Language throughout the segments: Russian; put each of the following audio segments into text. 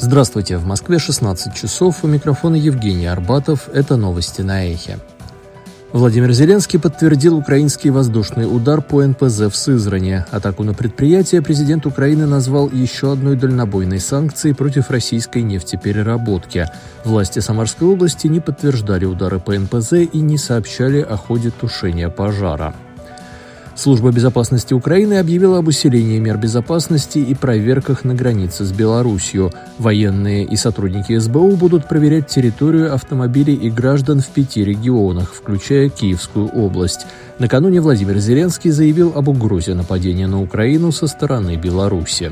Здравствуйте, в Москве 16 часов, у микрофона Евгений Арбатов, это новости на Эхе. Владимир Зеленский подтвердил украинский воздушный удар по НПЗ в Сызрани. Атаку на предприятие президент Украины назвал еще одной дальнобойной санкцией против российской нефтепереработки. Власти Самарской области не подтверждали удары по НПЗ и не сообщали о ходе тушения пожара. Служба безопасности Украины объявила об усилении мер безопасности и проверках на границе с Беларусью. Военные и сотрудники СБУ будут проверять территорию, автомобилей и граждан в 5 регионах, включая Киевскую область. Накануне Владимир Зеленский заявил об угрозе нападения на Украину со стороны Беларуси.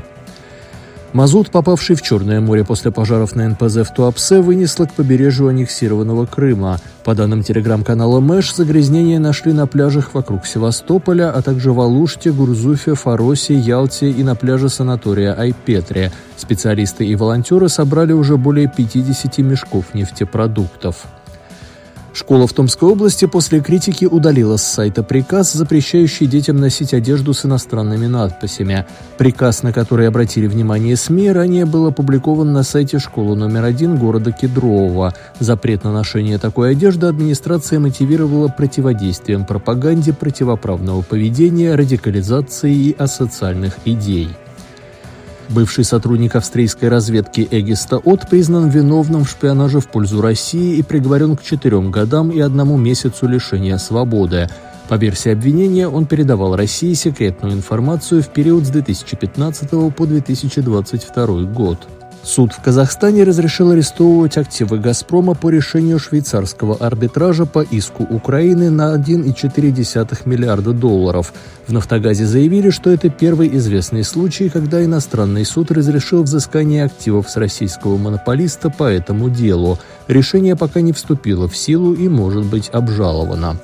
Мазут, попавший в Черное море после пожаров на НПЗ в Туапсе, вынесло к побережью аннексированного Крыма. По данным телеграм-канала МЭШ, загрязнения нашли на пляжах вокруг Севастополя, а также в Алуште, Гурзуфе, Фаросе, Ялте и на пляже санатория Айпетре. Специалисты и волонтеры собрали уже более 50 мешков нефтепродуктов. Школа в Томской области после критики удалила с сайта приказ, запрещающий детям носить одежду с иностранными надписями. Приказ, на который обратили внимание СМИ, ранее был опубликован на сайте школы номер 1 города Кедрового. Запрет на ношение такой одежды администрация мотивировала противодействием пропаганде противоправного поведения, радикализации и асоциальных идей. Бывший сотрудник австрийской разведки Эгиста От признан виновным в шпионаже в пользу России и приговорен к 4 годам и 1 месяцу лишения свободы. По версии обвинения, он передавал России секретную информацию в период с 2015 по 2022 год. Суд в Казахстане разрешил арестовывать активы «Газпрома» по решению швейцарского арбитража по иску Украины на $1,4 миллиарда. В «Нафтогазе» заявили, что это первый известный случай, когда иностранный суд разрешил взыскание активов с российского монополиста по этому делу. Решение пока не вступило в силу и может быть обжаловано.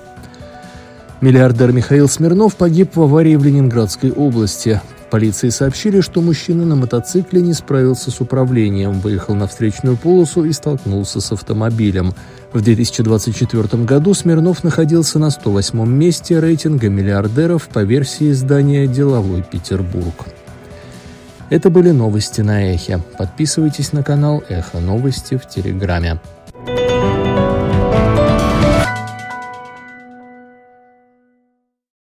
Миллиардер Михаил Смирнов погиб в аварии в Ленинградской области. В полиции сообщили, что мужчина на мотоцикле не справился с управлением, выехал на встречную полосу и столкнулся с автомобилем. В 2024 году Смирнов находился на 108-м месте рейтинга миллиардеров по версии издания «Деловой Петербург». Это были новости на Эхе. Подписывайтесь на канал Эхо Новости в Телеграме.